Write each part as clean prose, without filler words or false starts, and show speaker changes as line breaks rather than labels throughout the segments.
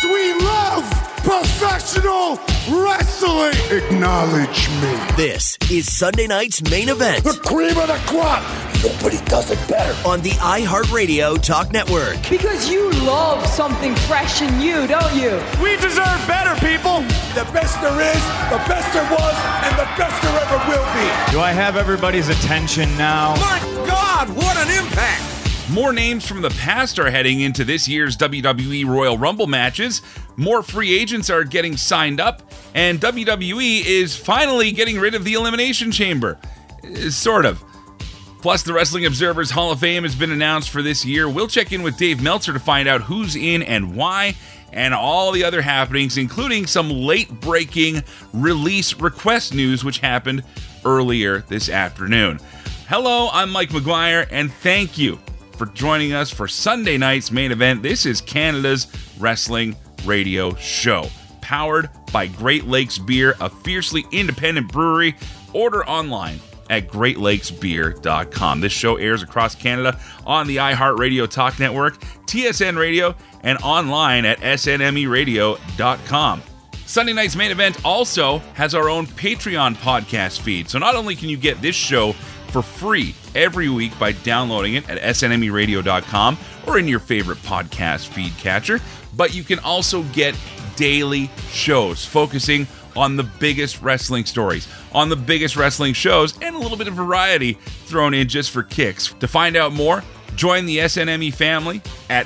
We love professional wrestling. Acknowledge me.
This is Sunday night's main event.
The cream of the crop. Nobody does it better.
On the iHeartRadio Talk Network.
Because you love something fresh and new, don't you?
We deserve better, people. The best there is, the best there was, and the best there ever will be.
Do I have everybody's attention now?
My God, what an impact.
More names from the past are heading into this year's WWE Royal Rumble matches. More free agents are getting signed up, and WWE is finally getting rid of the Elimination Chamber. Sort of. Plus, the Wrestling Observer's Hall of Fame has been announced for this year. We'll check in with Dave Meltzer to find out who's in and why, and all the other happenings, including some late-breaking release request news, which happened earlier this afternoon. Hello, I'm Mike McGuire, and thank you for joining us for Sunday night's main event. This is Canada's Wrestling Radio Show, powered by Great Lakes Beer, a fiercely independent brewery. Order online at greatlakesbeer.com. This show airs across Canada on the iHeartRadio Talk Network, TSN Radio, and online at snmeradio.com. Sunday night's main event also has our own Patreon podcast feed. So not only can you get this show for free every week by downloading it at snmeradio.com or in your favorite podcast feed catcher, but you can also get daily shows focusing on the biggest wrestling stories, on the biggest wrestling shows, and a little bit of variety thrown in just for kicks. To find out more, join the SNME family at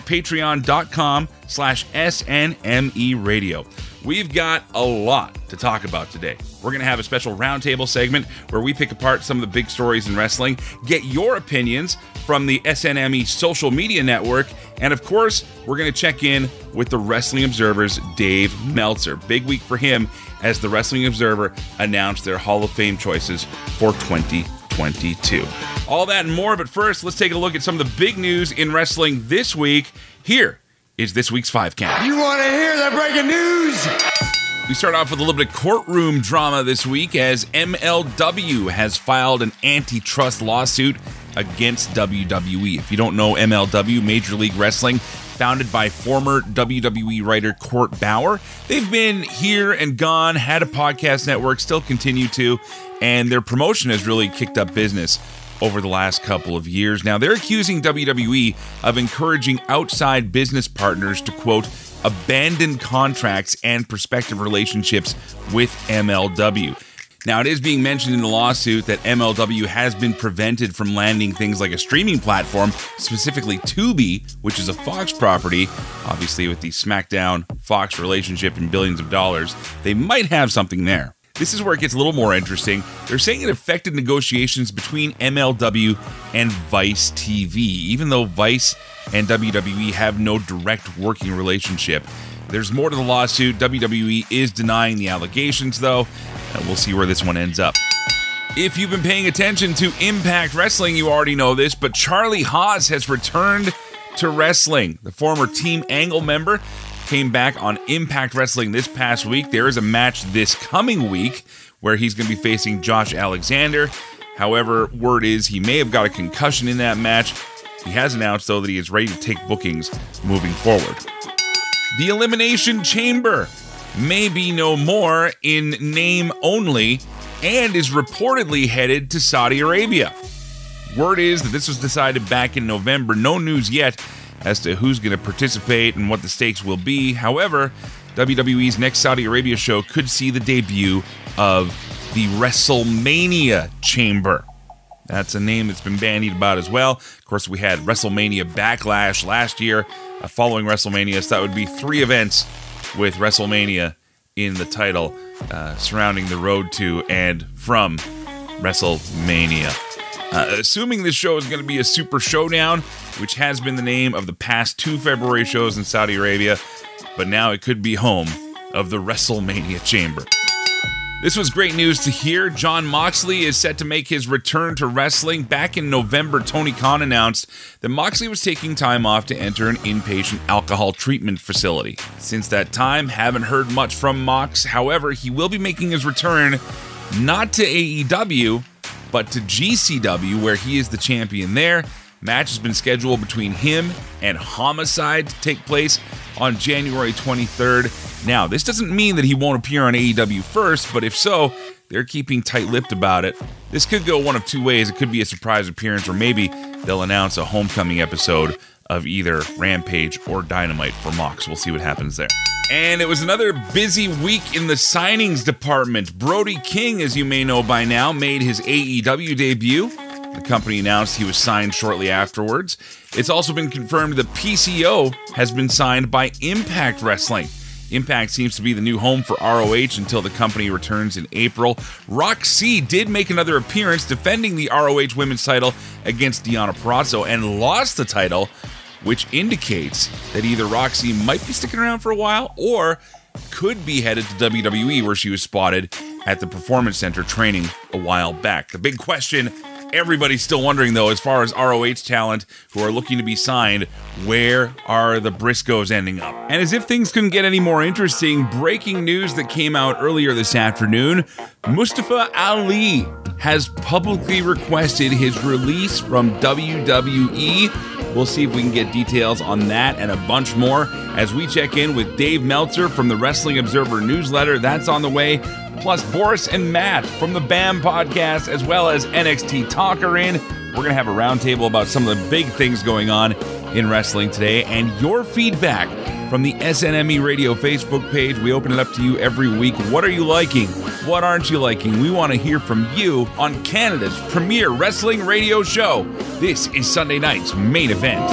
patreon.com/SNME Radio. We've got a lot to talk about today. We're going to have a special roundtable segment where we pick apart some of the big stories in wrestling, get your opinions from the SNME social media network, and of course, we're going to check in with the Wrestling Observer's Dave Meltzer. Big week for him as the Wrestling Observer announced their Hall of Fame choices for 2022. All that and more, but first, let's take a look at some of the big news in wrestling this week. Here is this week's 5 Count.
You want to hear the breaking news?
We start off with a little bit of courtroom drama this week as MLW has filed an antitrust lawsuit against WWE. If you don't know MLW, Major League Wrestling, founded by former WWE writer Court Bauer. They've been here and gone, had a podcast network, still continue to, and their promotion has really kicked up business over the last couple of years. Now, they're accusing WWE of encouraging outside business partners to, quote, abandon contracts and prospective relationships with MLW. Now, it is being mentioned in the lawsuit that MLW has been prevented from landing things like a streaming platform, specifically Tubi, which is a Fox property. Obviously, with the SmackDown Fox relationship and billions of dollars, they might have something there. This is where it gets a little more interesting. They're saying it affected negotiations between MLW and Vice TV, even though Vice and WWE have no direct working relationship. There's more to the lawsuit. WWE is denying the allegations, though, and we'll see where this one ends up. If you've been paying attention to Impact Wrestling, you already know this, but Charlie Haas has returned to wrestling. The former Team Angle member came back on Impact Wrestling this past week. There is a match this coming week where he's going to be facing Josh Alexander. However, word is he may have got a concussion in that match. He has announced, though, that he is ready to take bookings moving forward. The Elimination Chamber may be no more in name only and is reportedly headed to Saudi Arabia. Word is that this was decided back in November. No news yet as to who's going to participate and what the stakes will be. However, WWE's next Saudi Arabia show could see the debut of the WrestleMania Chamber. That's a name that's been bandied about as well. Of course, we had WrestleMania Backlash last year. Following WrestleMania, so that would be 3 events with WrestleMania in the title, surrounding the road to and from WrestleMania. Assuming this show is going to be a Super Showdown, which has been the name of the past 2 February shows in Saudi Arabia, but now it could be home of the WrestleMania Chamber. This was great news to hear. Jon Moxley is set to make his return to wrestling. Back in November, Tony Khan announced that Moxley was taking time off to enter an inpatient alcohol treatment facility. Since that time, haven't heard much from Mox. However, he will be making his return not to AEW, but to GCW, where he is the champion there. Match has been scheduled between him and Homicide to take place on January 23rd. Now, this doesn't mean that he won't appear on AEW first, but if so, they're keeping tight-lipped about it. This could go one of two ways. It could be a surprise appearance, or maybe they'll announce a homecoming episode of either Rampage or Dynamite for Mox. We'll see what happens there. And it was another busy week in the signings department. Brody King, as you may know by now, made his AEW debut. The company announced he was signed shortly afterwards. It's also been confirmed that PCO has been signed by Impact Wrestling. Impact seems to be the new home for ROH until the company returns in April. Roxy did make another appearance defending the ROH women's title against Deonna Purrazzo and lost the title, which indicates that either Roxy might be sticking around for a while or could be headed to WWE, where she was spotted at the Performance Center training a while back. The big question everybody's still wondering, though, as far as ROH talent who are looking to be signed, where are the Briscoes ending up? And as if things couldn't get any more interesting, breaking news that came out earlier this afternoon, Mustafa Ali has publicly requested his release from WWE. We'll see if we can get details on that and a bunch more as we check in with Dave Meltzer from the Wrestling Observer newsletter. That's on the way. Plus, Boris and Matt from the BAM podcast, as well as NXT Talk are in. We're going to have a roundtable about some of the big things going on in wrestling today, and your feedback from the SNME Radio Facebook page. We open it up to you every week. What are you liking? What aren't you liking? We want to hear from you on Canada's premier wrestling radio show. This is Sunday night's main event.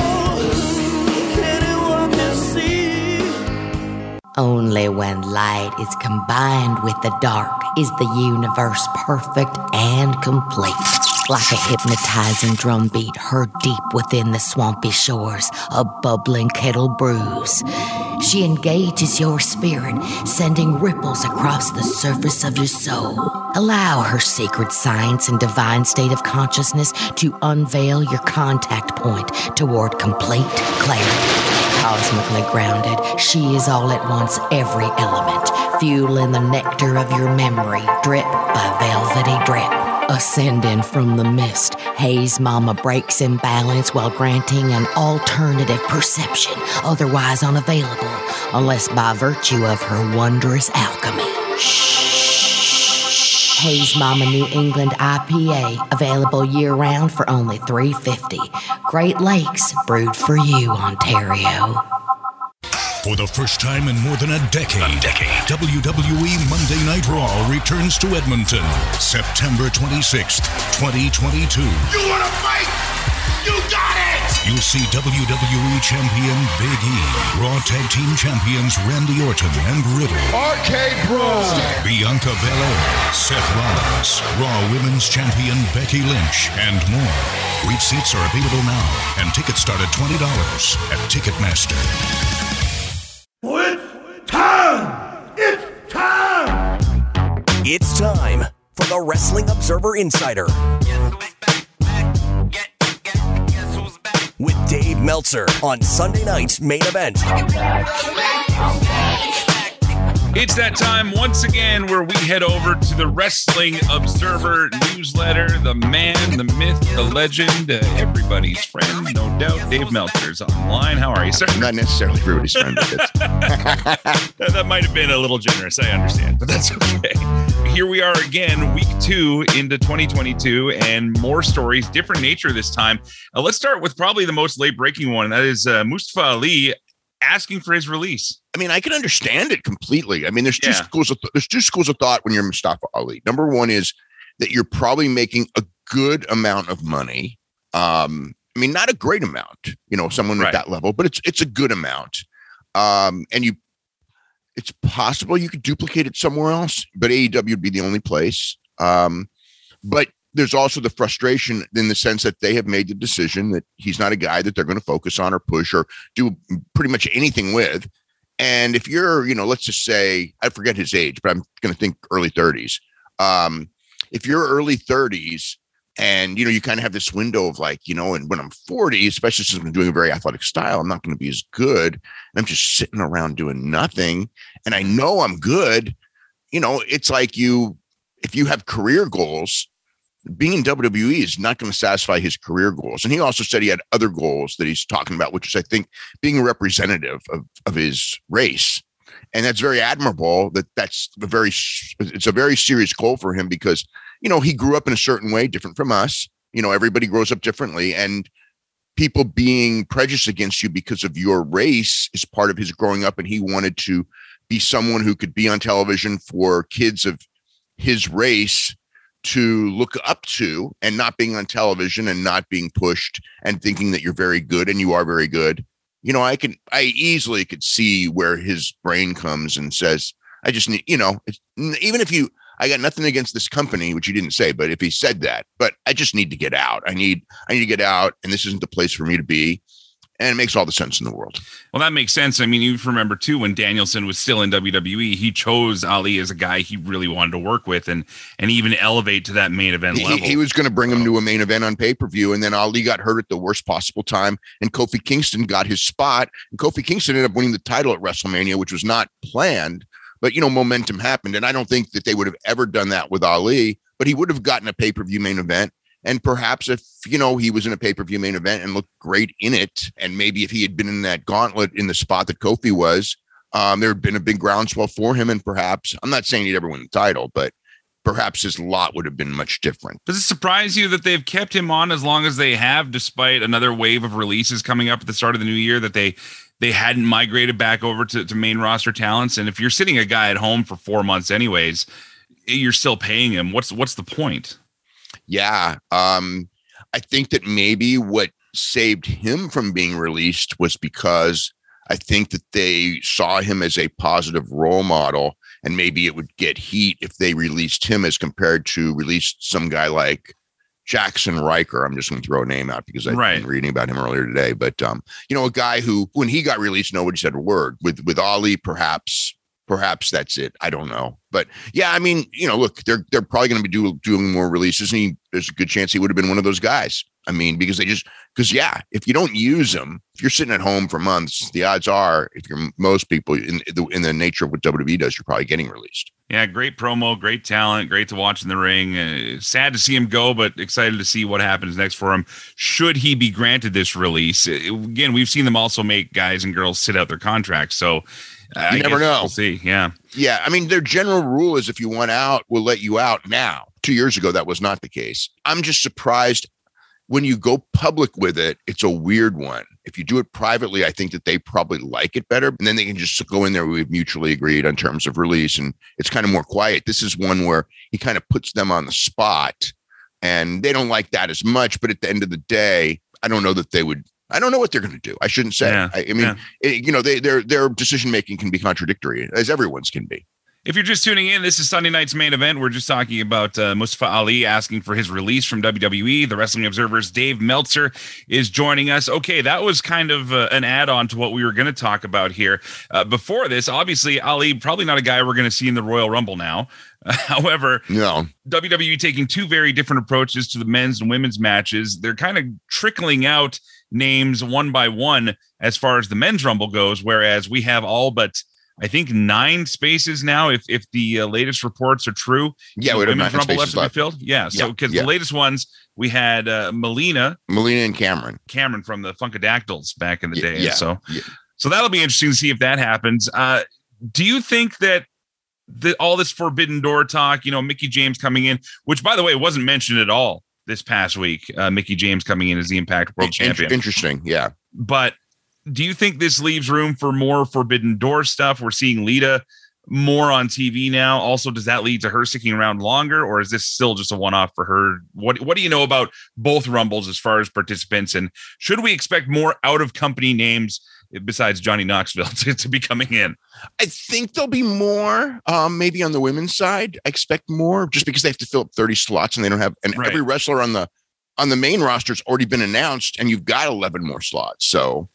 Only when light is combined with the dark is the universe perfect and complete. Like a hypnotizing drumbeat heard deep within the swampy shores, a bubbling kettle brews. She engages your spirit, sending ripples across the surface of your soul. Allow her secret science and divine state of consciousness to unveil your contact point toward complete clarity. Cosmically grounded, she is all at once every element, fueling the nectar of your memory, drip by velvety drip. Ascending from the mist, Haze Mama breaks imbalance while granting an alternative perception, otherwise unavailable, unless by virtue of her wondrous alchemy. Shh. Haze Mama New England IPA, available year-round for only $3.50. Great Lakes, brewed for you, Ontario.
For the first time in more than a decade, WWE Monday Night Raw returns to Edmonton, September 26th, 2022.
You want to fight? You got it!
You'll see WWE Champion Big E, Raw Tag Team Champions Randy Orton and Riddle,
RK Bro,
Bianca Belair, Seth Rollins, Raw Women's Champion Becky Lynch, and more. Great seats are available now, and tickets start at $20 at Ticketmaster.
It's time! It's time!
It's time for the Wrestling Observer Insider with Dave Meltzer on Sunday night's main event.
It's that time once again where we head over to the Wrestling Observer newsletter. The man, the myth, the legend, everybody's friend, no doubt. Dave Meltzer's online. How are you, sir?
Not necessarily everybody's friend.
That might have been a little generous, I understand, but that's okay. Here we are again, week 2 into 2022, and more stories, different nature this time. Let's start with probably the most late-breaking one. That is Mustafa Ali asking for his release.
I mean, I can understand it completely. I mean, there's two schools of thought when you're Mustafa Ali. Number one is that you're probably making a good amount of money. I mean, not a great amount, someone at that level, but it's a good amount. And it's possible you could duplicate it somewhere else, but AEW would be the only place. But there's also the frustration in the sense that they have made the decision that he's not a guy that they're going to focus on or push or do pretty much anything with. And if you're, let's just say, I forget his age, but I'm going to think early 30s. If you're early 30s and, you kind of have this window of like, and when I'm 40, especially since I'm doing a very athletic style, I'm not going to be as good. And I'm just sitting around doing nothing. And I know I'm good. It's like if you have career goals, being in WWE is not going to satisfy his career goals. And he also said he had other goals that he's talking about, which is, I think, being a representative of his race. And that's very admirable. It's a very serious goal for him because, he grew up in a certain way, different from us. Everybody grows up differently, and people being prejudiced against you because of your race is part of his growing up. And he wanted to be someone who could be on television for kids of his race to look up to, and not being on television and not being pushed and thinking that you're very good, and you are very good. I easily could see where his brain comes and says, I just need, even if I got nothing against this company, which he didn't say, but if he said that, but I just need to get out. I need to get out, and this isn't the place for me to be. And it makes all the sense in the world.
Well, that makes sense. I mean, you remember too, when Danielson was still in WWE, he chose Ali as a guy he really wanted to work with and even elevate to that main event level.
He was going to bring him to a main event on pay-per-view, and then Ali got hurt at the worst possible time, and Kofi Kingston got his spot, and Kofi Kingston ended up winning the title at WrestleMania, which was not planned, but momentum happened, and I don't think that they would have ever done that with Ali, but he would have gotten a pay-per-view main event. And perhaps if, he was in a pay-per-view main event and looked great in it, and maybe if he had been in that gauntlet in the spot that Kofi was, there had been a big groundswell for him. And perhaps, I'm not saying he'd ever win the title, but perhaps his lot would have been much different.
Does it surprise you that they've kept him on as long as they have, despite another wave of releases coming up at the start of the new year, that they hadn't migrated back over to main roster talents? And if you're sitting a guy at home for 4 months anyways, you're still paying him. What's the point?
Yeah. I think that maybe what saved him from being released was because I think that they saw him as a positive role model, and maybe it would get heat if they released him as compared to release some guy like Jackson Riker. I'm just going to throw a name out because I've been reading about him earlier today, but a guy who, when he got released, nobody said a word. With Ali, perhaps that's it. I don't know. But yeah, I mean, look, they're probably going to be doing more releases, and there's a good chance he would have been one of those guys. I mean, because if you don't use him, if you're sitting at home for months, the odds are, if you're most people in the nature of what WWE does, you're probably getting released.
Yeah, great promo, great talent, great to watch in the ring. Sad to see him go, but excited to see what happens next for him. Should he be granted this release? Again, we've seen them also make guys and girls sit out their contracts, so
you never know.
We'll see. Yeah.
I mean, their general rule is if you want out, we'll let you out now. 2 years ago, that was not the case. I'm just surprised when you go public with it. It's a weird one. If you do it privately, I think that they probably like it better. And then they can just go in there. We've mutually agreed on terms of release, and it's kind of more quiet. This is one where he kind of puts them on the spot, and they don't like that as much. But at the end of the day, I don't know that they would. I don't know what they're going to do. I shouldn't say. Yeah. I mean, their decision making can be contradictory, as everyone's can be.
If you're just tuning in, this is Sunday night's main event. We're just talking about Mustafa Ali asking for his release from WWE. The Wrestling Observer's Dave Meltzer is joining us. Okay, that was kind of an add-on to what we were going to talk about here. Before this, obviously, Ali, probably not a guy we're going to see in the Royal Rumble now. However,
no.
WWE taking two very different approaches to the men's and women's matches. They're kind of trickling out names one by one as far as the men's Rumble goes, whereas we have all but, I think, 9 spaces now, if the latest reports are true.
Yeah, we have 9
Rumble
spaces
left to be filled. Yeah, so because the latest ones, we had Melina
and Cameron
from the Funkadactyls back in the day. So that'll be interesting to see if that happens. Do you think that all this Forbidden Door talk, Mickie James coming in, which, by the way, wasn't mentioned at all this past week, Mickie James coming in as the Impact World Champion.
Interesting, yeah.
But do you think this leaves room for more Forbidden Door stuff? We're seeing Lita more on TV now. Also, does that lead to her sticking around longer, or is this still just a one-off for her? What do you know about both Rumbles as far as participants, and should we expect more out-of-company names besides Johnny Knoxville to be coming in?
I think there'll be more, maybe on the women's side. I expect more just because they have to fill up 30 slots and they don't have, and every wrestler on the main roster's already been announced, and you've got 11 more slots. So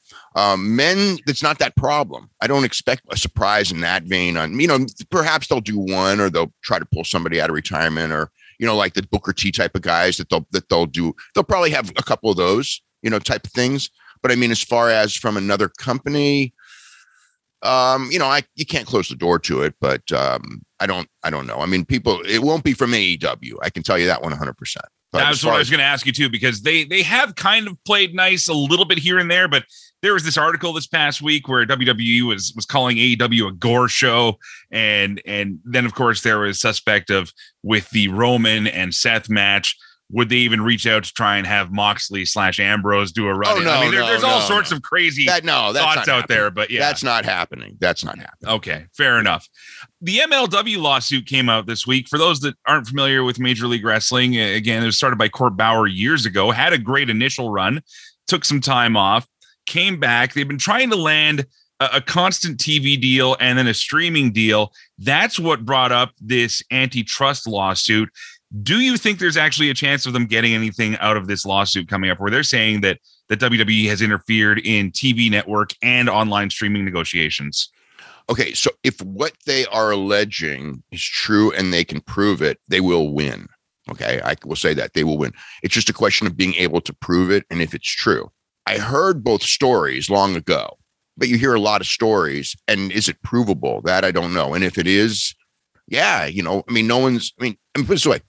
men, that's not that problem. I don't expect a surprise in that vein. Perhaps they'll do one, or they'll try to pull somebody out of retirement, or, like the Booker T type of guys that they'll do. They'll probably have a couple of those, type of things. But I mean, as far as from another company, you can't close the door to it, but I don't know. I mean, it won't be from AEW. I can tell you that 100%.
That's what I was going to ask you too, because they have kind of played nice a little bit here and there, but there was this article this past week where WWE was calling AEW a gore show, and then of course there was suspect of with the Roman and Seth match. Would they even reach out to try and have Moxley / Ambrose do a run?
Oh, no,
I mean, there's all sorts of crazy thoughts out there, but yeah,
that's not happening.
Okay, fair enough. The MLW lawsuit came out this week. For those that aren't familiar with Major League Wrestling, again, it was started by Court Bauer years ago, had a great initial run, took some time off, came back. They've been trying to land a constant TV deal and then a streaming deal. That's what brought up this antitrust lawsuit. Do you think there's actually a chance of them getting anything out of this lawsuit coming up where they're saying that WWE has interfered in TV network and online streaming negotiations?
Okay, so if what they are alleging is true and they can prove it, they will win. Okay, I will say that they will win. It's just a question of being able to prove it and if it's true. I heard both stories long ago, but you hear a lot of stories, and is it provable? That I don't know. And if it is, yeah, I mean, put it this way.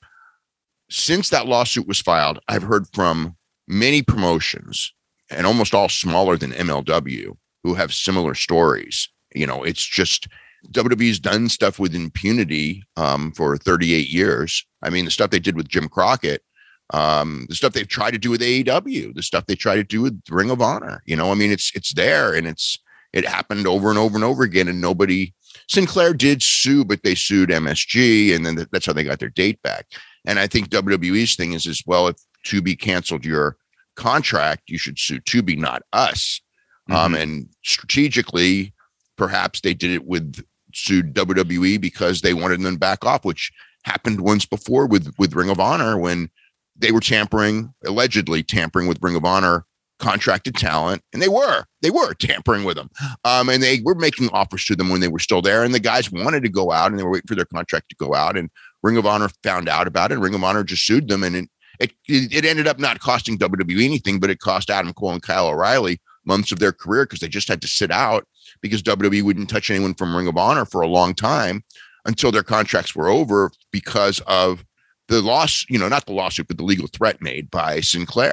Since that lawsuit was filed, I've heard from many promotions, and almost all smaller than MLW, who have similar stories. It's just WWE's done stuff with impunity for 38 years. I mean, the stuff they did with Jim Crockett, the stuff they've tried to do with AEW, the stuff they try to do with Ring of Honor. I mean, it's there, and it happened over and over and over again, and nobody. Sinclair did sue, but they sued MSG, and then that's how they got their date back. And I think WWE's thing is well, if Tubi canceled your contract, you should sue Tubi, not us. Mm-hmm. And strategically, perhaps they did it sued WWE because they wanted them back off, which happened once before with Ring of Honor when they were allegedly tampering with Ring of Honor contracted talent, and they were tampering with them. And they were making offers to them when they were still there, and the guys wanted to go out, and they were waiting for their contract to go out, and Ring of Honor found out about it, and Ring of Honor just sued them, and it ended up not costing WWE anything, but it cost Adam Cole and Kyle O'Reilly months of their career because they just had to sit out because WWE wouldn't touch anyone from Ring of Honor for a long time until their contracts were over because of the loss, not the lawsuit, but the legal threat made by Sinclair.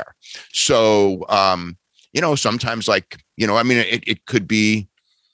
So, sometimes I mean, it could be,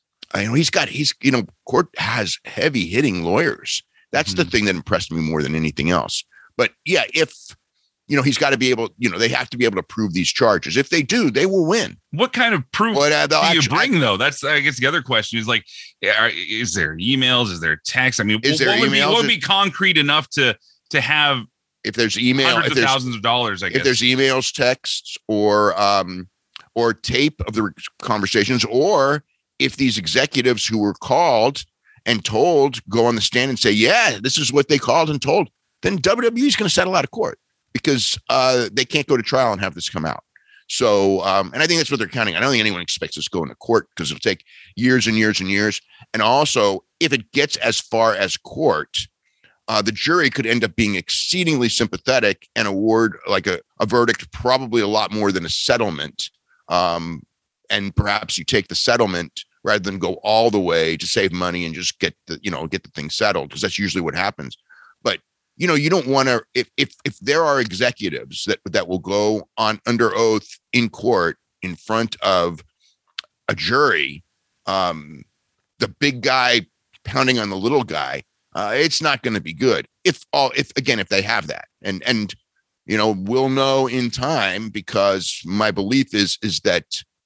Court has heavy hitting lawyers. That's the thing that impressed me more than anything else. But yeah, if, he's got to be able, they have to be able to prove these charges. If they do, they will win.
What kind of proof do you bring, though? That's, I guess, the other question is like, is there emails? Is there text? I mean, what would be concrete enough to have
if there's email,
hundreds of thousands of dollars, I guess.
If there's emails, texts, or tape of the conversations, or if these executives who were called and told go on the stand and say, yeah, this is what they called and told, then WWE is going to settle out of court because they can't go to trial and have this come out. So, and I think that's what they're counting. I don't think anyone expects us to go into court because it'll take years and years and years. And also, if it gets as far as court, the jury could end up being exceedingly sympathetic and award like a verdict, probably a lot more than a settlement. And perhaps you take the settlement rather than go all the way to save money and just get the thing settled, because that's usually what happens. But you don't want to, if there are executives that will go on under oath in court in front of a jury, the big guy pounding on the little guy, it's not going to be good. If they have that, and we'll know in time, because my belief is that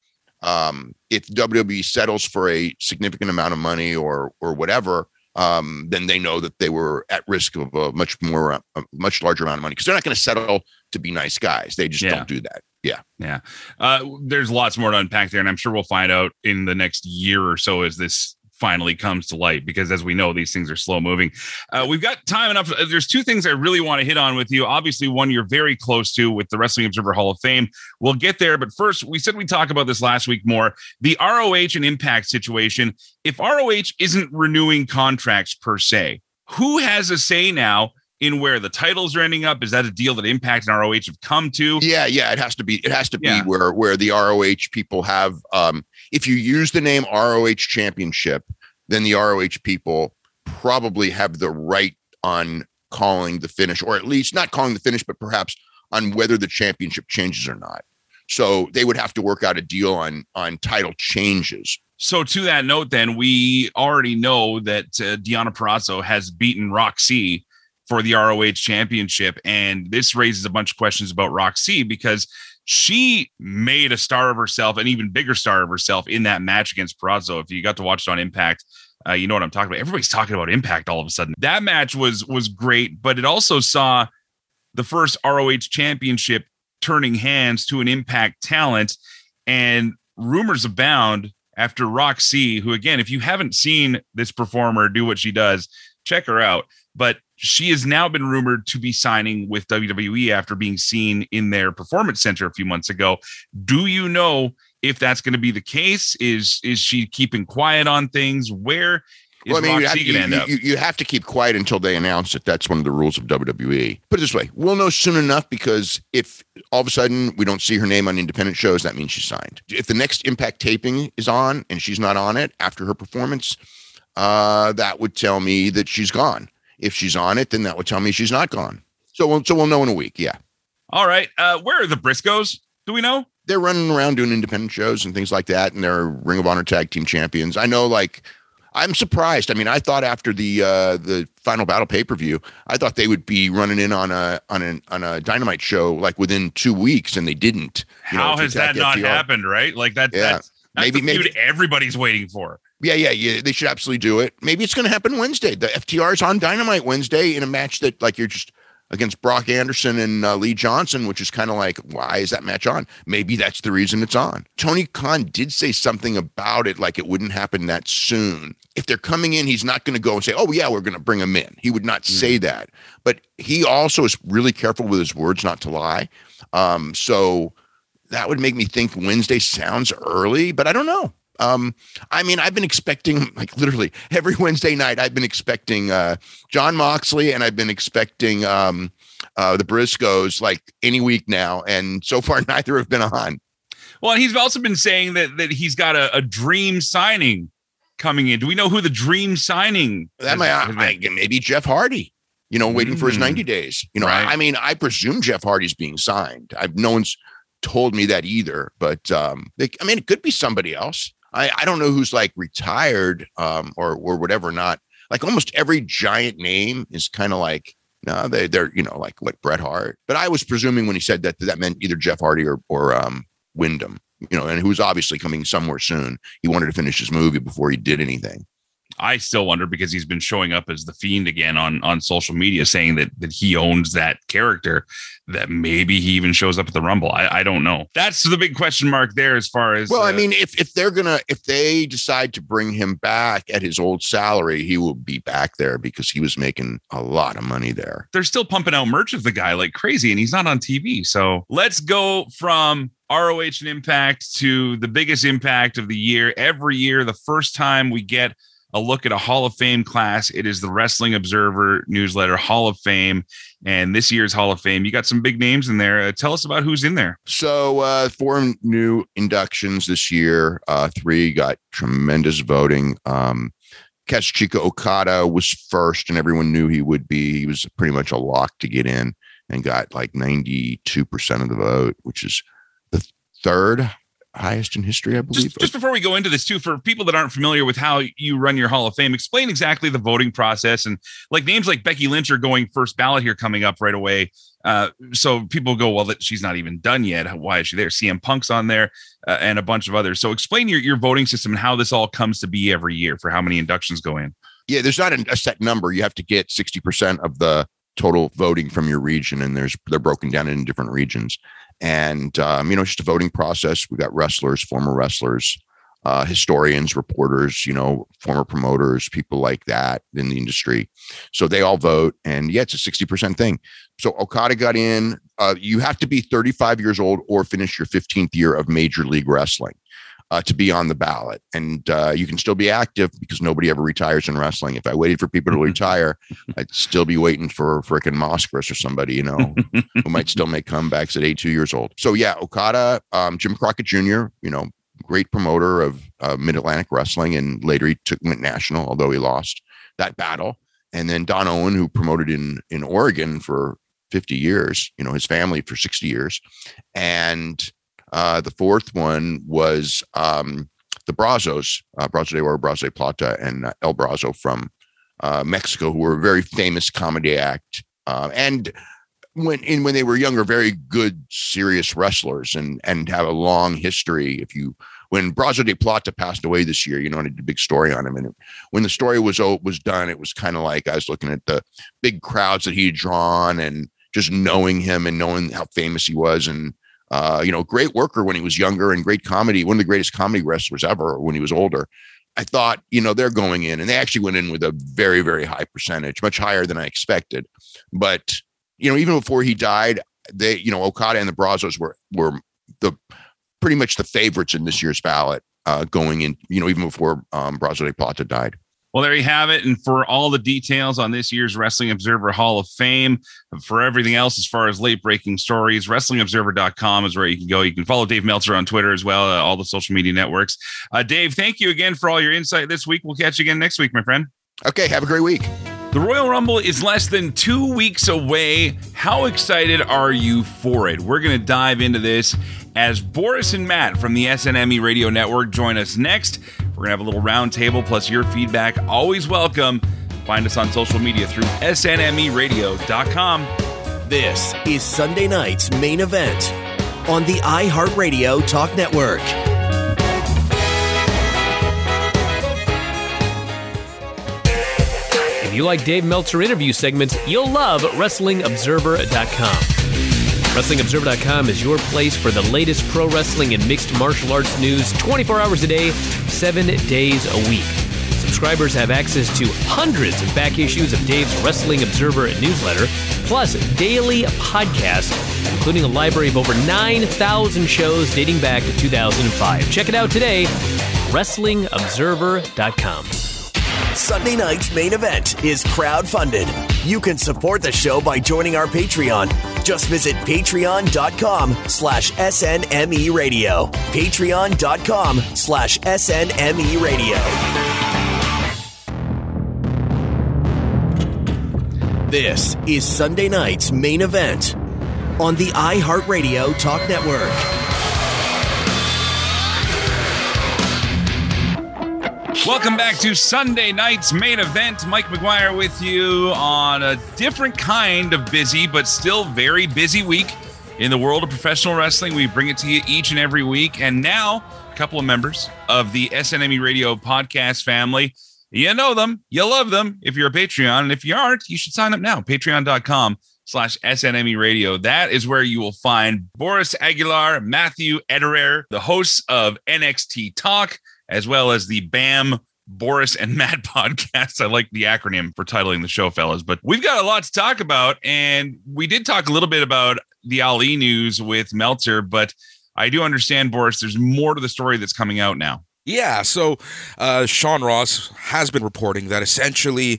if WWE settles for a significant amount of money or whatever, then they know that they were at risk of a much larger amount of money, because they're not going to settle to be nice guys. They just don't do that. Yeah.
There's lots more to unpack there, and I'm sure we'll find out in the next year or so as this finally comes to light, because as we know, these things are slow moving. We've got time enough. There's two things I really want to hit on with you. Obviously, one you're very close to with the Wrestling Observer Hall of Fame. We'll get there. But first, we said we'd talk about this last week more. The ROH and Impact situation. If ROH isn't renewing contracts per se, who has a say now in where the titles are ending up? Is that a deal that Impact and ROH have come to?
Yeah. It has to be where the ROH people have, if you use the name ROH Championship, then the ROH people probably have the right on calling the finish, or at least not calling the finish, but perhaps on whether the championship changes or not. So they would have to work out a deal on title changes.
So to that note, then, we already know that Deonna Purrazzo has beaten Roxy for the ROH championship. And this raises a bunch of questions about Roxy because she made a star of herself, an even bigger star of herself in that match against Purrazzo. If you got to watch it on Impact, you know what I'm talking about. Everybody's talking about Impact all of a sudden. That match was great, but it also saw the first ROH championship turning hands to an Impact talent, and rumors abound after Roxy, who, again, if you haven't seen this performer do what she does, check her out. But she has now been rumored to be signing with WWE after being seen in their performance center a few months ago. Do you know if that's going to be the case? Is she keeping quiet on things? Where is Roxy going to end up?
You have to keep quiet until they announce it. That's one of the rules of WWE. Put it this way, we'll know soon enough, because if all of a sudden we don't see her name on independent shows, that means she's signed. If the next Impact taping is on and she's not on it after her performance, that would tell me that she's gone. If she's on it, then that would tell me she's not gone. So we'll know in a week. Yeah.
All right. Where are the Briscoes? Do we know?
They're running around doing independent shows and things like that, and they're Ring of Honor Tag Team Champions. I know, I'm surprised. I mean, I thought after the Final Battle pay-per-view, I thought they would be running in on a Dynamite show within 2 weeks, and they didn't.
How has that not happened? Right? That's maybe everybody's waiting for.
Yeah. They should absolutely do it. Maybe it's going to happen Wednesday. The FTR is on Dynamite Wednesday in a match that you're just against Brock Anderson and Lee Johnson, which is kind of why is that match on? Maybe that's the reason it's on. Tony Khan did say something about it, it wouldn't happen that soon. If they're coming in, he's not going to go and say, oh yeah, we're going to bring them in. He would not say that, but he also is really careful with his words not to lie. So that would make me think Wednesday sounds early, but I don't know. I've been expecting literally every Wednesday night. I've been expecting Jon Moxley, and I've been expecting the Briscoes any week now, and so far neither have been on.
Well, and he's also been saying that he's got a dream signing coming in. Do we know who the dream signing?
That maybe Jeff Hardy. Waiting for his 90 days. Right. I presume Jeff Hardy's being signed. No one's told me that either, but it could be somebody else. I don't know who's retired or whatever. Not almost every giant name is kind of no, they're what Bret Hart. But I was presuming when he said that meant either Jeff Hardy or Wyndham, and who's obviously coming somewhere soon. He wanted to finish his movie before he did anything.
I still wonder, because he's been showing up as the Fiend again on social media, saying that he owns that character, that maybe he even shows up at the Rumble. I don't know. That's the big question mark there as far as.
Well, if they decide to bring him back at his old salary, he will be back there because he was making a lot of money there.
They're still pumping out merch of the guy like crazy, and he's not on TV. So let's go from ROH and Impact to the biggest Impact of the year. Every year, the first time we get a look at a Hall of Fame class, it is the Wrestling Observer newsletter Hall of Fame. And this year's Hall of Fame, you got some big names in there. Tell us about who's in there.
So 4 new inductions this year. 3 got tremendous voting. Kazuchika Okada was first, and everyone knew he would be. He was pretty much a lock to get in, and got 92% of the vote, which is the 3rd highest in history, I believe.
Just before we go into this too, for people that aren't familiar with how you run your Hall of Fame, explain exactly the voting process. And names like Becky Lynch are going first ballot here coming up right away. So people go, well, she's not even done yet. Why is she there? CM Punk's on there and a bunch of others. So explain your voting system and how this all comes to be every year for how many inductions go in.
Yeah, there's not a set number. You have to get 60% of the total voting from your region, and they're broken down in different regions. And, just a voting process. We got wrestlers, former wrestlers, historians, reporters, former promoters, people like that in the industry. So they all vote, and it's a 60% thing. So Okada got in. You have to be 35 years old or finish your 15th year of Major League Wrestling to be on the ballot. And you can still be active because nobody ever retires in wrestling. If I waited for people to retire, I'd still be waiting for frickin' Moskris or somebody, who might still make comebacks at 82 years old. So Okada, Jim Crockett Jr., great promoter of Mid-Atlantic Wrestling, and later he went national, although he lost that battle. And then Don Owen, who promoted in Oregon for 50 years, his family for 60 years. And the fourth one was the Brazos, Brazo de Oro, Brazo de Plata, and El Brazo from Mexico, who were a very famous comedy act. And when they were younger, very good, serious wrestlers and have a long history. When Brazo de Plata passed away this year, I did a big story on him. And when the story was done, it was kind of like I was looking at the big crowds that he had drawn and just knowing him and knowing how famous he was. And, great worker when he was younger and great comedy, one of the greatest comedy wrestlers ever when he was older. I thought, they're going in, and they actually went in with a very, very high percentage, much higher than I expected. But, even before he died, they, Okada and the Brazos were pretty much the favorites in this year's ballot going in, even before Brazo de Plata died.
Well, there you have it. And for all the details on this year's Wrestling Observer Hall of Fame, for everything else as far as late breaking stories, WrestlingObserver.com is where you can go. You can follow Dave Meltzer on Twitter as well, all the social media networks. Dave, thank you again for all your insight this week. We'll catch you again next week, my friend.
Okay, have a great week.
The Royal Rumble is less than 2 weeks away. How excited are you for it? We're going to dive into this as Boris and Matt from the SNME Radio Network join us next. We're going to have a little round table plus your feedback. Always welcome. Find us on social media through snmeradio.com.
This is Sunday night's main event on the iHeartRadio Talk Network.
If you like Dave Meltzer interview segments, you'll love WrestlingObserver.com. WrestlingObserver.com is your place for the latest pro wrestling and mixed martial arts news 24 hours a day, 7 days a week. Subscribers have access to hundreds of back issues of Dave's Wrestling Observer newsletter, plus daily podcasts, including a library of over 9,000 shows dating back to 2005. Check it out today, WrestlingObserver.com.
Sunday night's main event is crowd-funded. You can support the show by joining our Patreon. Just visit patreon.com/SNME Radio. Patreon.com/SNME Radio. This is Sunday night's main event on the iHeartRadio Talk Network.
Welcome back to Sunday night's main event. Mike McGuire with you on a different kind of busy, but still very busy week in the world of professional wrestling. We bring it to you each and every week. And now a couple of members of the SNME Radio podcast family. You know them. You love them if you're a Patreon. And if you aren't, you should sign up now. Patreon.com/SNME Radio. That is where you will find Boris Aguilar, Matthew Ederer, the hosts of NXT Talk, as well as the BAM Boris and Matt podcast. I like the acronym for titling the show, fellas. But we've got a lot to talk about, and we did talk a little bit about the Ali news with Meltzer, but I do understand, Boris, there's more to the story that's coming out now.
Yeah, so Sean Ross has been reporting that essentially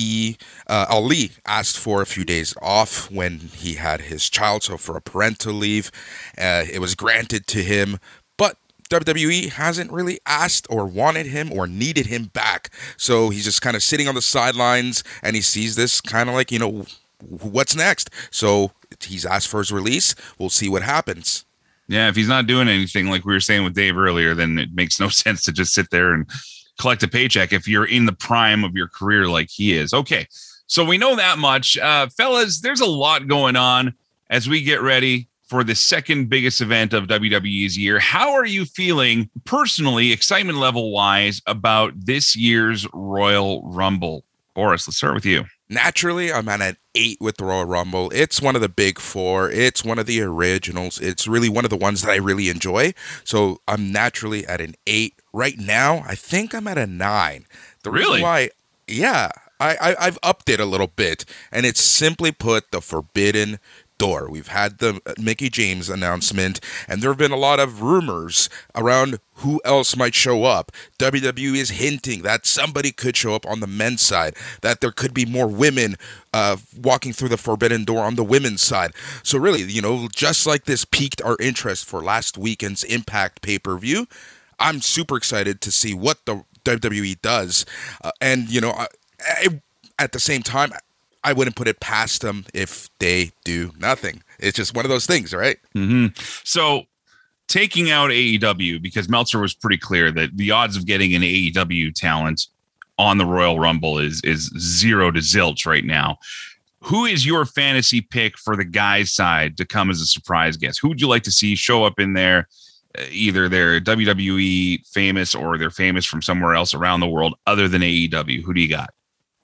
Ali asked for a few days off when he had his child, so for a parental leave. It was granted to him, but WWE hasn't really asked or wanted him or needed him back. So he's just kind of sitting on the sidelines, and he sees this kind of like, what's next? So he's asked for his release. We'll see what happens.
Yeah, if he's not doing anything like we were saying with Dave earlier, then it makes no sense to just sit there and collect a paycheck if you're in the prime of your career like he is. Okay, so we know that much. Fellas, there's a lot going on as we get ready for the second biggest event of WWE's year. How are you feeling personally, excitement level wise, about this year's Royal Rumble? Boris, let's start with you.
Naturally, I'm at an 8 with the Royal Rumble. It's one of the big four. It's one of the originals. It's really one of the ones that I really enjoy. So I'm naturally at an 8. Right now, I think I'm at a 9. The reason why, I've upped it a little bit, and it's simply put the Forbidden Door. We've had the Mickie James announcement, and there have been a lot of rumors around who else might show up. WWE is hinting that somebody could show up on the men's side, that there could be more women walking through the Forbidden Door on the women's side. So really, just like this piqued our interest for last weekend's Impact pay-per-view, I'm super excited to see what the WWE does. At the same time, I wouldn't put it past them if they do nothing. It's just one of those things, right?
Mm-hmm. So taking out AEW, because Meltzer was pretty clear that the odds of getting an AEW talent on the Royal Rumble is 0 to zilch right now. Who is your fantasy pick for the guys' side to come as a surprise guest? Who would you like to see show up in there? Either they're WWE famous or they're famous from somewhere else around the world other than AEW. Who do you got?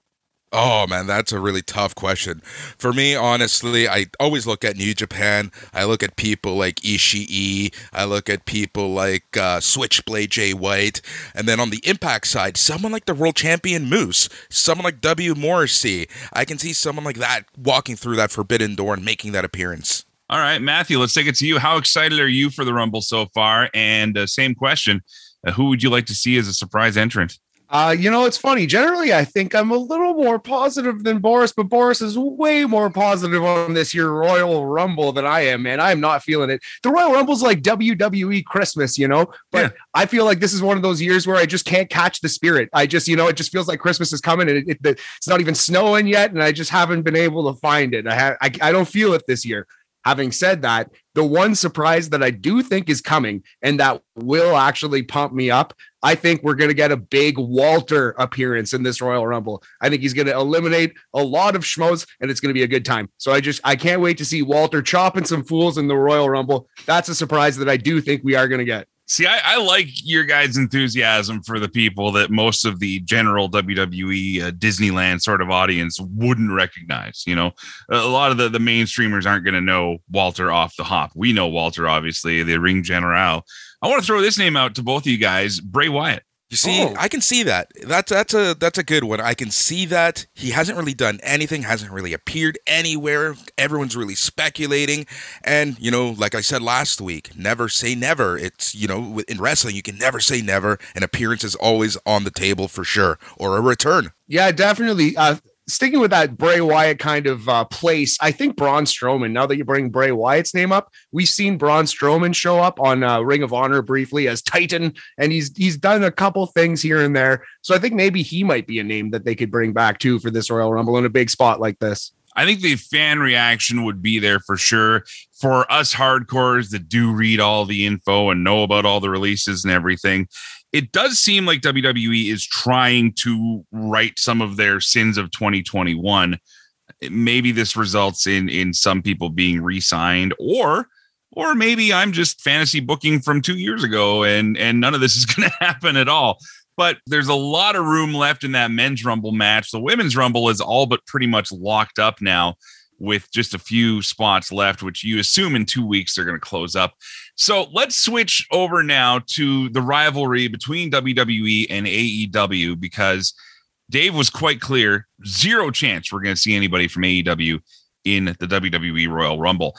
Oh, man, that's a really tough question. For me, honestly, I always look at New Japan. I look at people like Ishii. I look at people like Switchblade Jay White. And then on the Impact side, someone like the world champion Moose, someone like W. Morrissey. I can see someone like that walking through that forbidden door and making that appearance.
All right, Matthew, let's take it to you. How excited are you for the Rumble so far? And same question, who would you like to see as a surprise entrant?
It's funny. Generally, I think I'm a little more positive than Boris, but Boris is way more positive on this year Royal Rumble than I am, man. I am not feeling it. The Royal Rumble's like WWE Christmas, but yeah. I feel like this is one of those years where I just can't catch the spirit. I just, it just feels like Christmas is coming and it's not even snowing yet, and I just haven't been able to find it. I don't feel it this year. Having said that, the one surprise that I do think is coming and that will actually pump me up, I think we're going to get a big Walter appearance in this Royal Rumble. I think he's going to eliminate a lot of schmoes and it's going to be a good time. So I can't wait to see Walter chopping some fools in the Royal Rumble. That's a surprise that I do think we are going to get.
See, I like your guys' enthusiasm for the people that most of the general WWE Disneyland sort of audience wouldn't recognize. A lot of the mainstreamers aren't going to know Walter off the hop. We know Walter, obviously, the Ring General. I want to throw this name out to both of you guys, Bray Wyatt.
You see, I can see that. That's a good one. I can see that. He hasn't really done anything, hasn't really appeared anywhere. Everyone's really speculating. And, like I said last week, never say never. It's, in wrestling, you can never say never. An appearance is always on the table for sure, or a return.
Yeah, definitely. Sticking with that Bray Wyatt kind of place, I think Braun Strowman, now that you bring Bray Wyatt's name up, we've seen Braun Strowman show up on Ring of Honor briefly as Titan, and he's done a couple things here and there. So I think maybe he might be a name that they could bring back too for this Royal Rumble in a big spot like this.
I think the fan reaction would be there for sure. For us hardcores that do read all the info and know about all the releases and everything, it does seem like WWE is trying to right some of their sins of 2021. Maybe this results in some people being re-signed, or maybe I'm just fantasy booking from 2 years ago and none of this is going to happen at all. But there's a lot of room left in that men's Rumble match. The women's Rumble is all but pretty much locked up now with just a few spots left, which you assume in 2 weeks they're going to close up. So let's switch over now to the rivalry between WWE and AEW, because Dave was quite clear, 0 chance we're going to see anybody from AEW in the WWE Royal Rumble.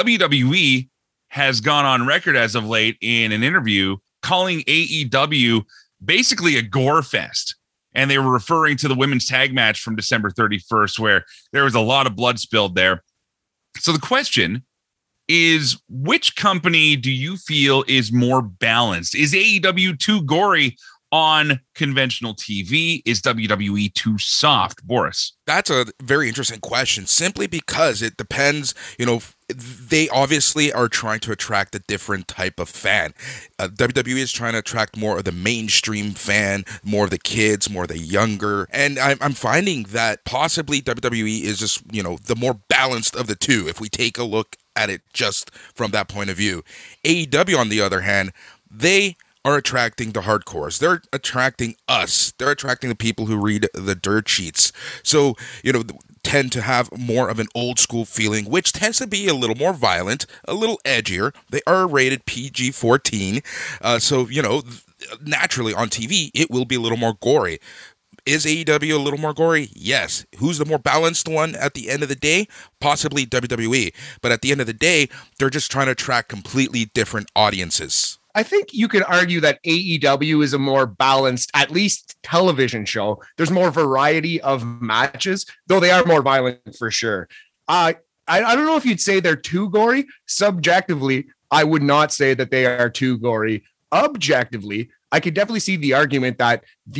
WWE has gone on record as of late in an interview calling AEW basically a gore fest. And they were referring to the women's tag match from December 31st, where there was a lot of blood spilled there. So the question is, which company do you feel is more balanced? Is AEW too gory on conventional TV? Is WWE too soft? Boris?
That's a very interesting question, simply because it depends, they obviously are trying to attract a different type of fan. WWE is trying to attract more of the mainstream fan, more of the kids, more of the younger. And I'm finding that possibly WWE is just, the more balanced of the two, if we take a look at it just from that point of view. AEW, on the other hand, they are attracting the hardcores. They're attracting us. They're attracting the people who read the dirt sheets. So, tend to have more of an old school feeling, which tends to be a little more violent, a little edgier. They are rated PG-14. So, naturally on TV, it will be a little more gory. Is AEW a little more gory? Yes. Who's the more balanced one at the end of the day? Possibly WWE. But at the end of the day, they're just trying to attract completely different audiences.
I think you could argue that AEW is a more balanced, at least television show. There's more variety of matches, though they are more violent for sure. I don't know if you'd say they're too gory. Subjectively, I would not say that they are too gory. Objectively, I could definitely see the argument that the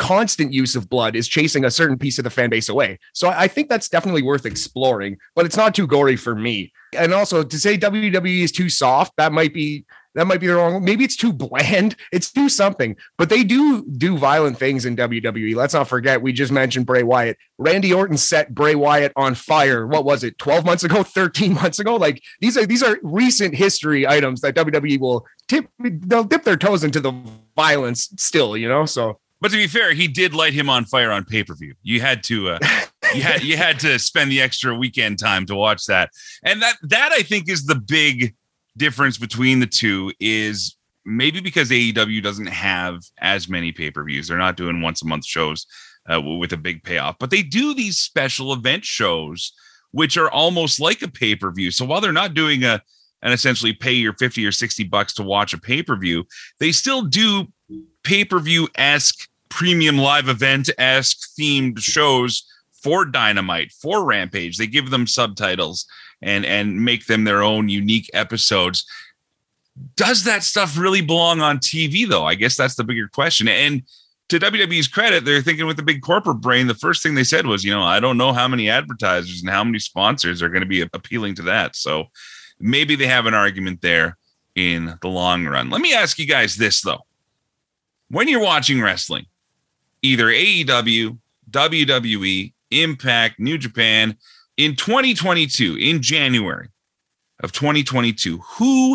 constant use of blood is chasing a certain piece of the fan base away. So I think that's definitely worth exploring, but it's not too gory for me. And also to say WWE is too soft, that might be the wrong. Maybe it's too bland. It's too something, but they do violent things in WWE. Let's not forget. We just mentioned Bray Wyatt. Randy Orton set Bray Wyatt on fire. What was it? 12 months ago, 13 months ago? Like these are recent history items that WWE will they'll dip their toes into the violence still, So,
but to be fair, he did light him on fire on pay-per-view. You had to, you had to spend the extra weekend time to watch that. And that I think is the big difference between the two, is maybe because AEW doesn't have as many pay-per-views. They're not doing once a month shows with a big payoff, but they do these special event shows, which are almost like a pay-per-view. So while they're not doing an essentially pay your $50 or $60 to watch a pay-per-view, they still do pay-per-view-esque, premium live event-esque themed shows for Dynamite, for Rampage. They give them subtitles and make them their own unique episodes. Does that stuff really belong on TV, though? I guess that's the bigger question. And to WWE's credit, they're thinking with the big corporate brain. The first thing they said was, I don't know how many advertisers and how many sponsors are going to be appealing to that. So maybe they have an argument there in the long run. Let me ask you guys this, though. When you're watching wrestling, either AEW, WWE, Impact, New Japan, in 2022, in January of 2022, who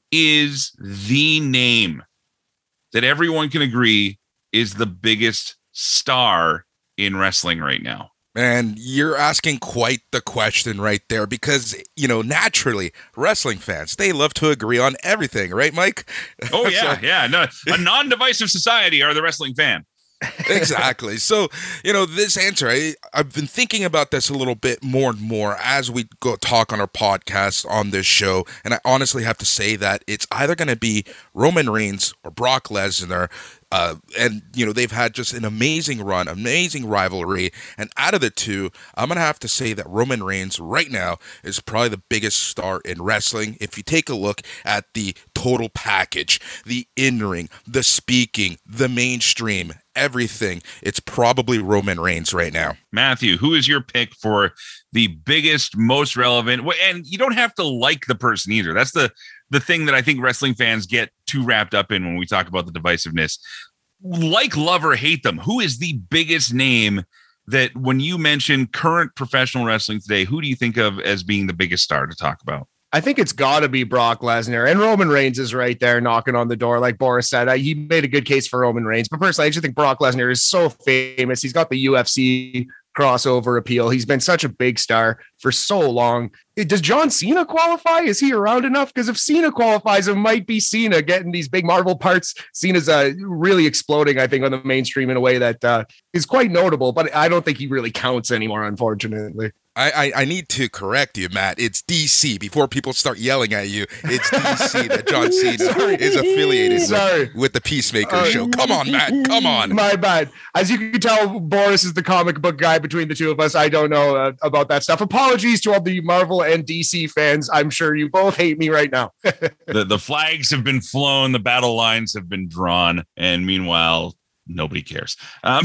is the name that everyone can agree is the biggest star in wrestling right now?
And you're asking quite the question right there, because, naturally, wrestling fans, they love to agree on everything, right, Mike?
Oh, yeah, yeah. No, a non-divisive society are the wrestling fan.
Exactly. So, this answer, I've been thinking about this a little bit more and more as we go talk on our podcast on this show. And I honestly have to say that it's either going to be Roman Reigns or Brock Lesnar. And, they've had just an amazing run, amazing rivalry. And out of the two, I'm going to have to say that Roman Reigns right now is probably the biggest star in wrestling. If you take a look at the total package, the in-ring, the speaking, the mainstream, everything, it's probably Roman Reigns right now.
Matthew, who is your pick for the biggest, most relevant? And you don't have to like the person either. That's the thing that I think wrestling fans get too wrapped up in when we talk about the divisiveness. Like, love, or hate them, who is the biggest name that when you mention current professional wrestling today, who do you think of as being the biggest star to talk about?
I think it's got to be Brock Lesnar, and Roman Reigns is right there knocking on the door. Like Boris said, he made a good case for Roman Reigns, but personally, I just think Brock Lesnar is so famous. He's got the UFC crossover appeal. He's been such a big star for so long. Does John Cena qualify? Is he around enough? Because if Cena qualifies, it might be Cena getting these big Marvel parts. Cena's really exploding, I think, on the mainstream in a way that is quite notable, but I don't think he really counts anymore, unfortunately.
I need to correct you, Matt. It's DC. Before people start yelling at you, it's DC that John Cena is affiliated with the Peacemaker show. Come on, Matt. Come on.
My bad. As you can tell, Boris is the comic book guy between the two of us. I don't know about that stuff. Apologies to all the Marvel and DC fans. I'm sure you both hate me right now.
The flags have been flown. The battle lines have been drawn. And meanwhile, nobody cares.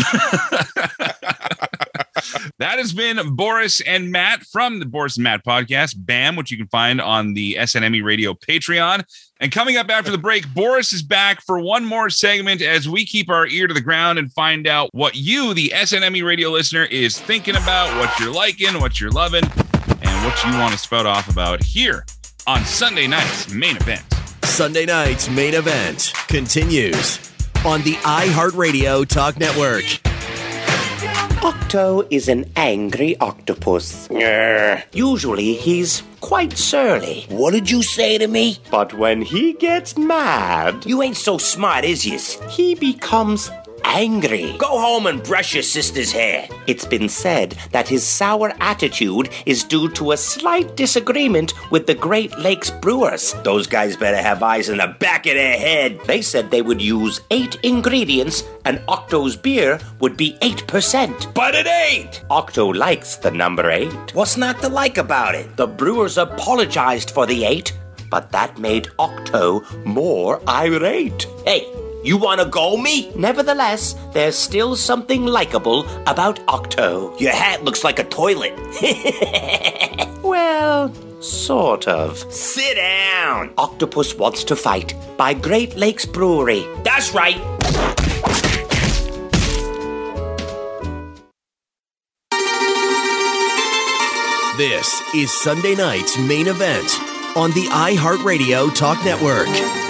That has been Boris and Matt from the Boris and Matt podcast, BAM, which you can find on the SNME Radio Patreon. And coming up after the break, Boris is back for one more segment as we keep our ear to the ground and find out what you, the SNME Radio listener, is thinking about, what you're liking, what you're loving, and what you want to spout off about here on Sunday Night's Main Event.
Sunday Night's Main Event continues on the iHeartRadio Talk Network.
Octo is an angry octopus. Usually he's quite surly.
What did you say to me?
But when he gets mad...
You ain't so smart, is you?
He becomes angry.
Go home and brush your sister's hair.
It's been said that his sour attitude is due to a slight disagreement with the Great Lakes Brewers.
Those guys better have eyes in the back of their head.
They said they would use 8 ingredients and Octo's beer would be 8%.
But it ain't!
Octo likes the number 8.
What's not to like about it?
The Brewers apologized for the 8, but that made Octo more irate.
Hey, You wanna go me?
Nevertheless, there's still something likable about Octo.
Your hat looks like a toilet.
Well, sort of.
Sit down.
Octopus Wants to Fight by Great Lakes Brewery.
That's right.
This is Sunday night's main event on the iHeartRadio Talk Network.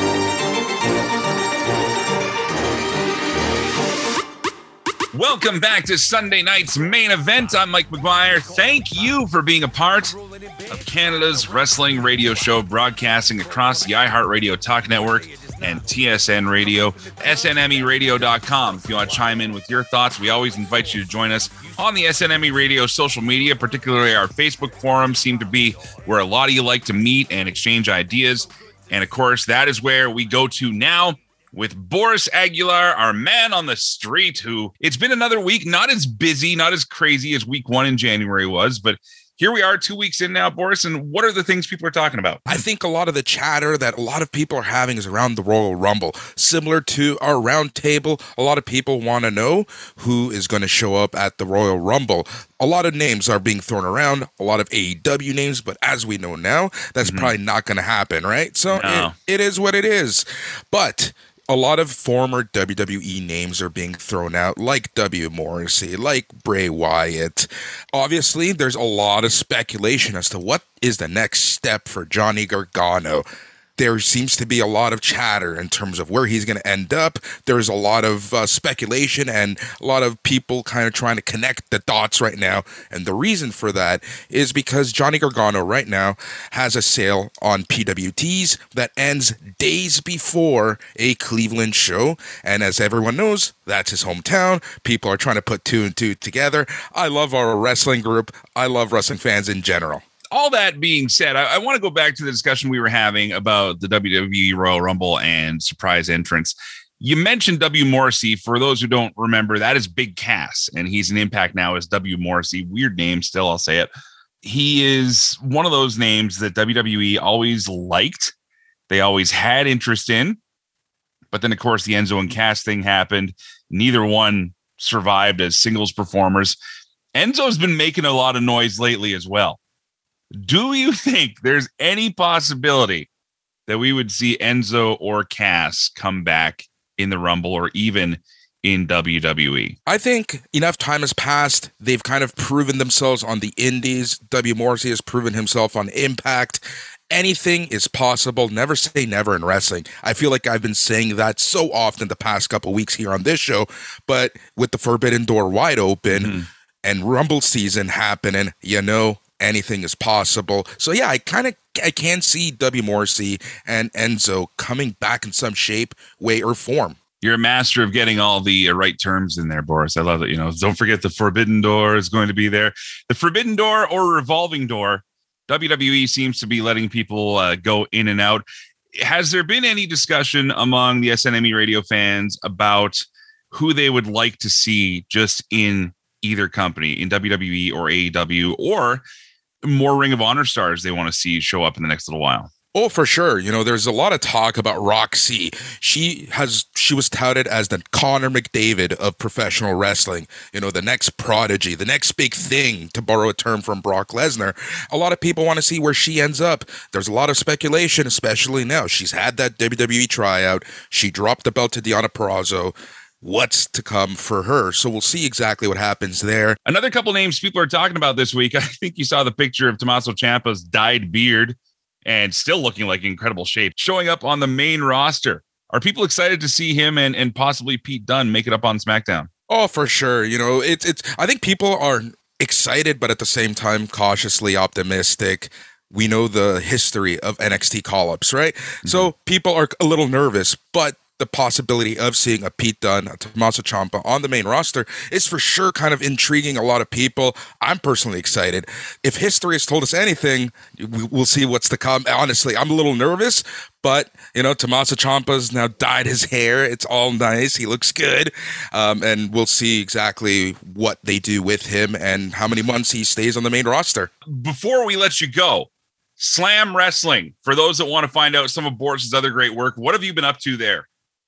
Welcome back to Sunday night's main event. I'm Mike McGuire. Thank you for being a part of Canada's wrestling radio show, broadcasting across the iHeartRadio Talk Network and TSN Radio, snmeradio.com. If you want to chime in with your thoughts, we always invite you to join us on the SNME Radio social media, particularly our Facebook forum seem to be where a lot of you like to meet and exchange ideas. And of course, that is where we go to now with Boris Aguilar, our man on the street, who it's been another week, not as busy, not as crazy as week 1 in January was, but here we are 2 weeks in now, Boris, and what are the things people are talking about?
I think a lot of the chatter that a lot of people are having is around the Royal Rumble. Similar to our round table, a lot of people want to know who is going to show up at the Royal Rumble. A lot of names are being thrown around, a lot of AEW names, but as we know now, that's probably not going to happen, right? So it is what it is. But a lot of former WWE names are being thrown out, like W. Morrissey, like Bray Wyatt. Obviously, there's a lot of speculation as to what is the next step for Johnny Gargano. There seems to be a lot of chatter in terms of where he's going to end up. There's a lot of speculation and a lot of people kind of trying to connect the dots right now. And the reason for that is because Johnny Gargano right now has a sale on PWTs that ends days before a Cleveland show. And as everyone knows, that's his hometown. People are trying to put 2 and 2 together. I love our wrestling group. I love wrestling fans in general.
All that being said, I want to go back to the discussion we were having about the WWE Royal Rumble and surprise entrance. You mentioned W. Morrissey. For those who don't remember, that is Big Cass, and he's in Impact now as W. Morrissey. Weird name still, I'll say it. He is one of those names that WWE always liked. They always had interest in. But then, of course, the Enzo and Cass thing happened. Neither one survived as singles performers. Enzo's been making a lot of noise lately as well. Do you think there's any possibility that we would see Enzo or Cass come back in the Rumble or even in WWE?
I think enough time has passed. They've kind of proven themselves on the indies. W. Morrissey has proven himself on Impact. Anything is possible. Never say never in wrestling. I feel like I've been saying that so often the past couple weeks here on this show, but with the Forbidden Door wide open and Rumble season happening, anything is possible. So yeah, I can see W. Morrissey and Enzo coming back in some shape, way, or form.
You're a master of getting all the right terms in there, Boris. I love it. Don't forget the Forbidden Door is going to be there. The Forbidden Door or Revolving Door. WWE seems to be letting people go in and out. Has there been any discussion among the SNME radio fans about who they would like to see just in either company, in WWE or AEW, or more Ring of Honor stars they want to see show up in the next little while?
Oh, for sure. There's a lot of talk about Roxy. She was touted as the Connor McDavid of professional wrestling. The next prodigy, the next big thing, to borrow a term from Brock Lesnar. A lot of people want to see where she ends up. There's a lot of speculation, especially now. She's had that WWE tryout. She dropped the belt to Deonna Purrazzo. What's to come for her? So we'll see exactly what happens there.
Another couple names people are talking about this week. I think you saw the picture of Tommaso Ciampa's dyed beard and still looking like incredible shape showing up on the main roster. Are people excited to see him and possibly Pete Dunne make it up on SmackDown?
Oh, for sure. It's I think people are excited, but at the same time, cautiously optimistic. We know the history of NXT call-ups, right? So people are a little nervous, but the possibility of seeing a Pete Dunne, a Tommaso Ciampa on the main roster is for sure kind of intriguing a lot of people. I'm personally excited. If history has told us anything, we'll see what's to come. Honestly, I'm a little nervous, but, Tommaso Ciampa's now dyed his hair. It's all nice. He looks good. And we'll see exactly what they do with him and how many months he stays on the main roster.
Before we let you go, Slam Wrestling, for those that want to find out some of Boris's other great work, what have you been up to there?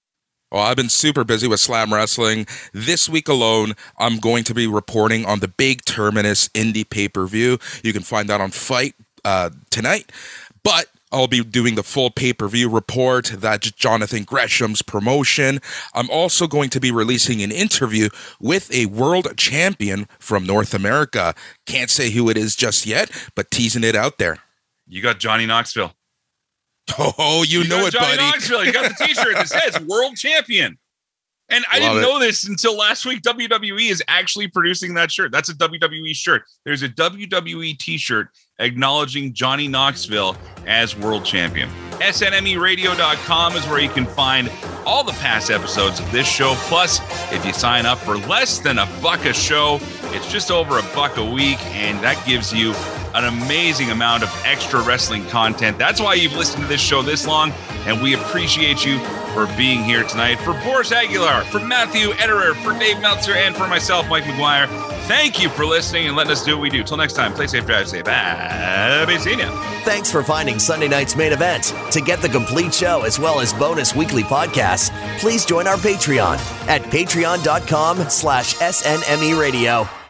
Well, I've been super busy with Slam Wrestling. This week alone, I'm going to be reporting on the big Terminus Indie pay-per-view. You can find that on Fight tonight. But I'll be doing the full pay-per-view report. That's Jonathan Gresham's promotion. I'm also going to be releasing an interview with a world champion from North America. Can't say who it is just yet, but teasing it out there.
You got Johnny Knoxville.
Oh, you know it,
Johnny
buddy.
Knoxville. You got the t-shirt that says world champion. And I didn't know this until last week. WWE is actually producing that shirt. That's a WWE shirt. There's a WWE t-shirt acknowledging Johnny Knoxville as world champion. SNMEradio.com is where you can find all the past episodes of this show. Plus, if you sign up for less than $1 a show, it's just over $1 a week, and that gives you an amazing amount of extra wrestling content. That's why you've listened to this show this long, and we appreciate you for being here tonight. For Boris Aguilar, for Matthew Ederer, for Dave Meltzer, and for myself, Mike McGuire, thank you for listening and letting us do what we do. Till next time, play safe, drive safe. Happy seeing you.
Thanks for finding Sunday Night's Main Event. To get the complete show as well as bonus weekly podcasts, please join our Patreon at patreon.com/SNME Radio.